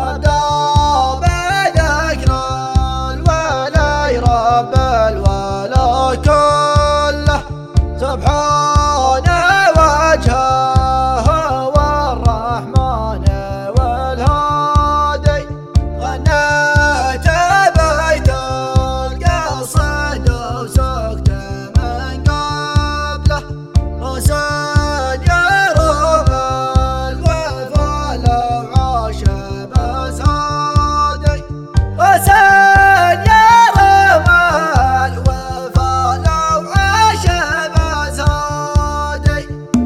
أبدأ بذكر الولي رب الولا كله سبحانه وجهه والرحمن والهادي غنيت بيت القصيد وسكت من قبله حسين يروم الوفا لو عاش بسعادي حسين يروم الوفا لو عاش بسعادي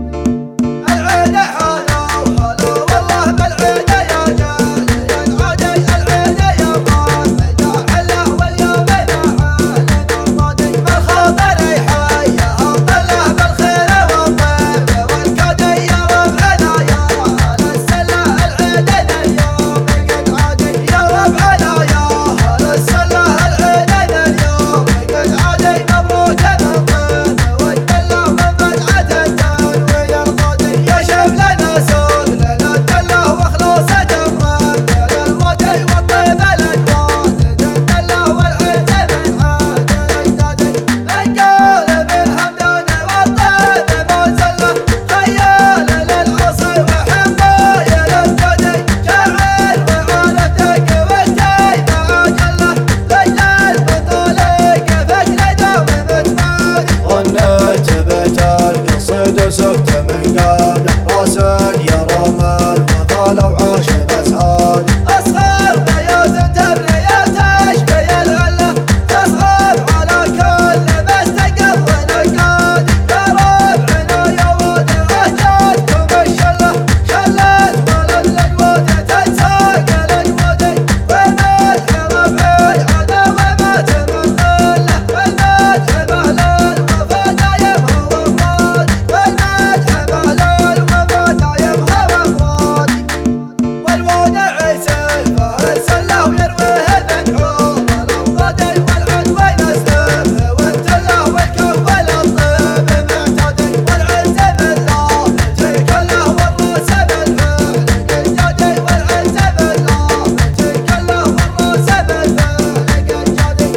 العيد حلو حلو والله بالعيد يا جالي العادي العيد يا محمد حلا واليوم محل نرمادي بالخاطر يحيى الله بالخير والطيب والكدي يا ربعنا يا اهل السله العيدين اليوم قد عادي يا ربعنا يا اهل السله العيدين اليوم قد عادي مبروك بالطيب والدله وبدعه التنوير الغادي يا شملنا سوق لنا الدله وخلاصه الرد للغادي والطيب الاجواد الدله والعيد من عاد الاجدادي نقول بالهمدان والطيب موزله خيال للعصي وحمايه للجدي شاعر وعالتك والتايب عجله لجل البطوليك فكر دوم متمادي غنيت بيت القصيد وسكت من قبله حسين يروم الوفا لو عاش بسعادي أصغر بيوت تبريات أشبي العلة تصعب على كل مستقر ونقادي يا ربعنا يا وادع جاتكم الشلة شلت ولد الأجواد تنساق الأجوادي والمدح ربعي عدا ومات من ظله والمدح بأهل الوفا دايم هو مرادي والمدح بأهل الوفا دايم هو مرادي والوادع سيفه السله ويرويه المنحور الأوغادي والعدوين استفه والتله والكف والطيب معتدي والعز بالله فيك له والراس بالفعل قد جادي والعز بالله فيك له والراس بالفعل قد جادي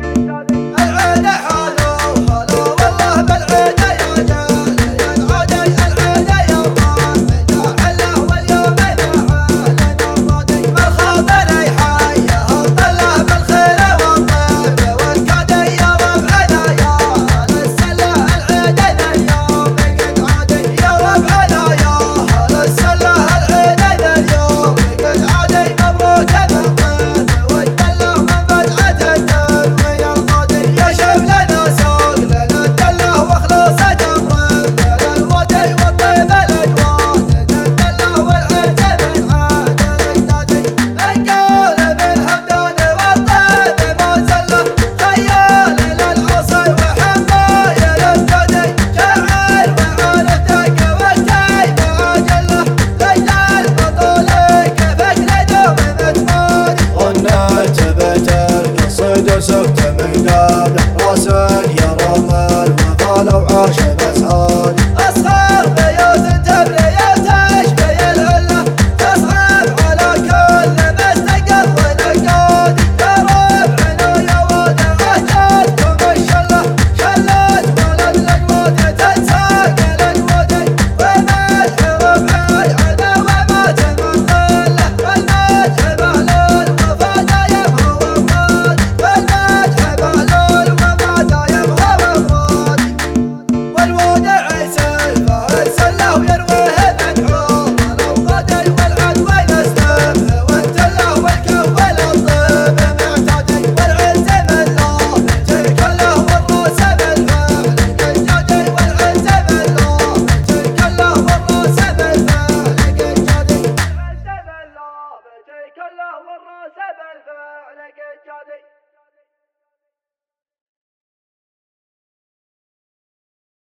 العيد حلو حلو والله بالعيد يا جالي العادي العيد يا محمد حلا واليوم محل نرمادي بالخاطر يحيى الله بالخير والطيب والكدي يا ربعنا يا اهل السله العيدين اليوم قد عادي يا ربعنا يا اهل السله العيدين اليوم قد عادي مبروك بالطيب والدله وبدعه التنوير الغادي يا شملنا سوق لنا الدله وخلاصه الرد للغادي والطيب الاجواد الدله والعيد من عاد الاجدادي نقول بالهمدان والطيب موزله خيال للعصي وحمايه للجدي شاعر وعالتك والتايب عجله لجل البطوليك فكر دوم متمادي غنيت بيت القصيد وسكت من قبله حسين